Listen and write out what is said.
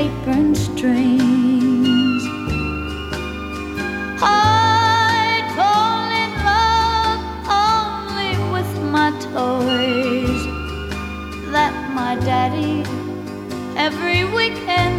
apron strings. I'd fall in love only with my toys that my daddy every weekend